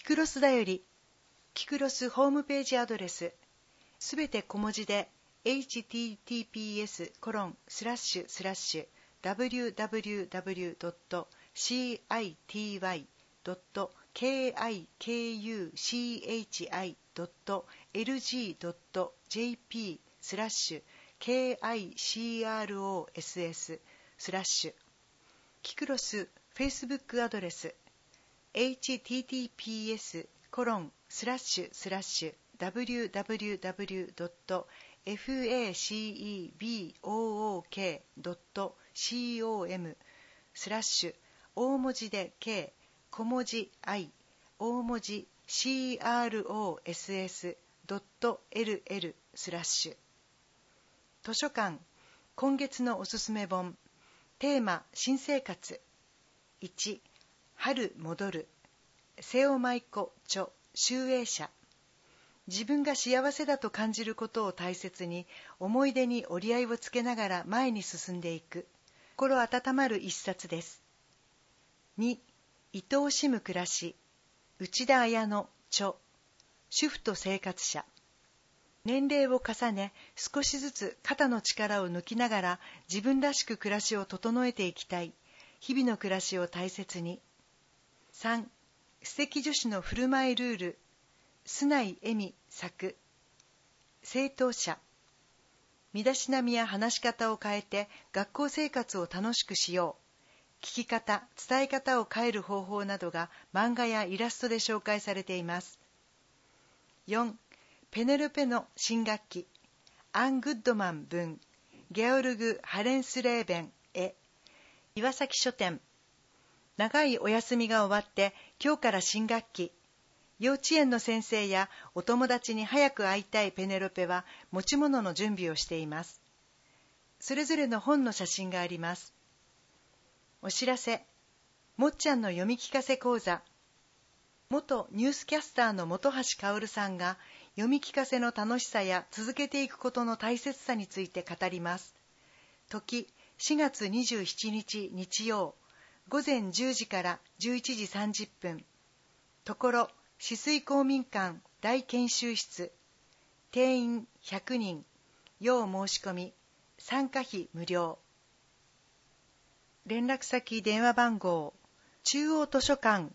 クロスだより、キクロスホームページアドレス、すべて小文字で https://www.city.kikuchi.lg.jp/kicross/ キクロスフェイスブックアドレス https://www.facebook.com/ 大文字で K 小文字 I 大文字 CROSS.LL/ 図書館今月のおすすめ本テーマ新生活1春戻る瀬尾舞子著集英社自分が幸せだと感じることを大切に思い出に折り合いをつけながら前に進んでいく心温まる一冊です。2愛おしむ暮らし内田彩乃著主婦と生活者年齢を重ね少しずつ肩の力を抜きながら自分らしく暮らしを整えていきたい日々の暮らしを大切に。3素敵女子の振る舞いルール須内恵美作正当者身だしなみや話し方を変えて学校生活を楽しくしよう聞き方伝え方を変える方法などが漫画やイラストで紹介されています。4ペネロペの新学期アン・グッドマン文ゲオルグ・ハレンスレーベン絵岩崎書店長いお休みが終わって今日から新学期幼稚園の先生やお友達に早く会いたいペネロペは持ち物の準備をしています。それぞれの本の写真があります。お知らせもっちゃんの読み聞かせ講座元ニュースキャスターの本橋薫さんが読み聞かせの楽しさや続けていくことの大切さについて語ります。時4月27日日曜午前10時から11時30分ところ止水公民館大研修室定員100人要申し込み参加費無料連絡先電話番号中央図書館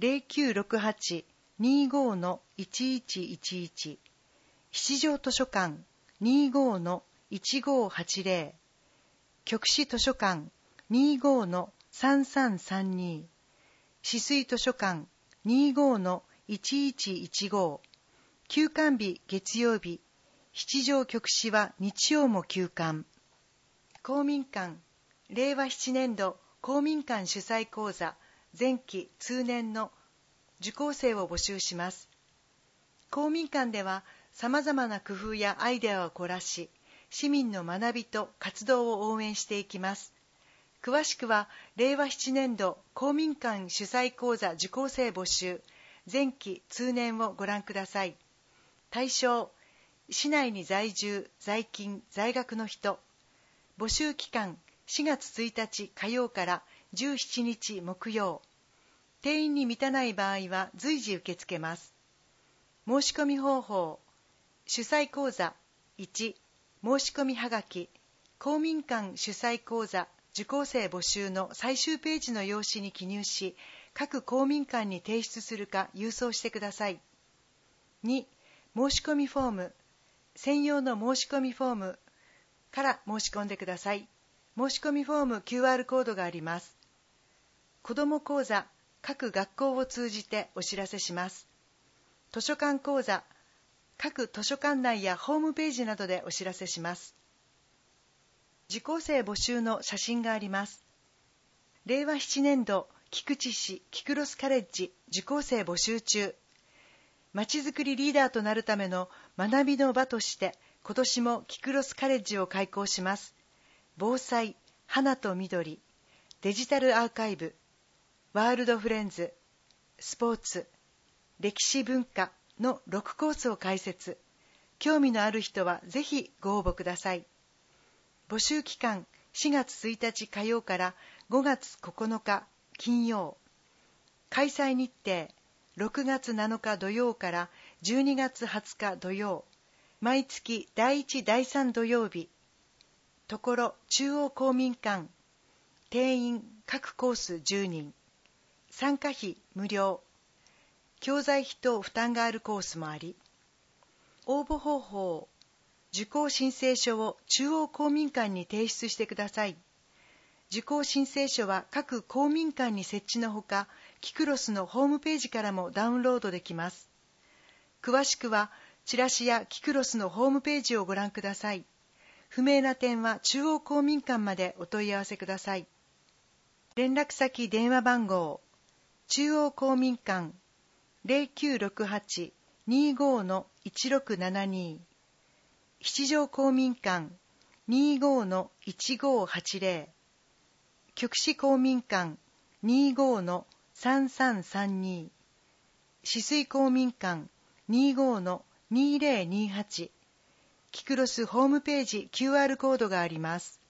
0968-25-1111 七条図書館 25-1580 局市図書館 25-3332 止水図書館 25-1115 休館日月曜日七条局市は日曜も休館公民館令和7年度公民館主催講座前期通年の受講生を募集します。公民館ではさまざまな工夫やアイデアを凝らし市民の学びと活動を応援していきます。詳しくは令和7年度公民館主催講座受講生募集前期通年をご覧ください。対象市内に在住在勤在学の人募集期間4月1日火曜から17日木曜定員に満たない場合は随時受け付けます。申し込み方法主催講座1申し込みはがき公民館主催講座受講生募集の最終ページの用紙に記入し各公民館に提出するか郵送してください。2申し込みフォーム専用の申し込みフォームから申し込んでください。申し込みフォーム QR コードがあります。子ども講座各学校を通じてお知らせします。図書館講座各図書館内やホームページなどでお知らせします。受講生募集の写真があります。令和7年度菊池市キクロスカレッジ受講生募集中。まちづくりリーダーとなるための学びの場として今年もキクロスカレッジを開校します。防災、花と緑、デジタルアーカイブ、ワールドフレンズ、スポーツ、歴史文化の6コースを開設。興味のある人はぜひご応募ください。募集期間4月1日火曜から5月9日金曜。開催日程 6月7日土曜から12月20日土曜、毎月第1第3土曜日。ところ中央公民館、定員各コース10人、参加費無料、教材費等負担があるコースもあり、応募方法、受講申請書を中央公民館に提出してください。受講申請書は各公民館に設置のほか、キクロスのホームページからもダウンロードできます。詳しくは、チラシやキクロスのホームページをご覧ください。不明な点は中央公民館までお問い合わせください。連絡先電話番号、中央公民館 0968-25-1672、七条公民館 25-1580、極紫公民館 25-3332、紫水公民館 25-2028、キクロスホームページ QR コードがあります。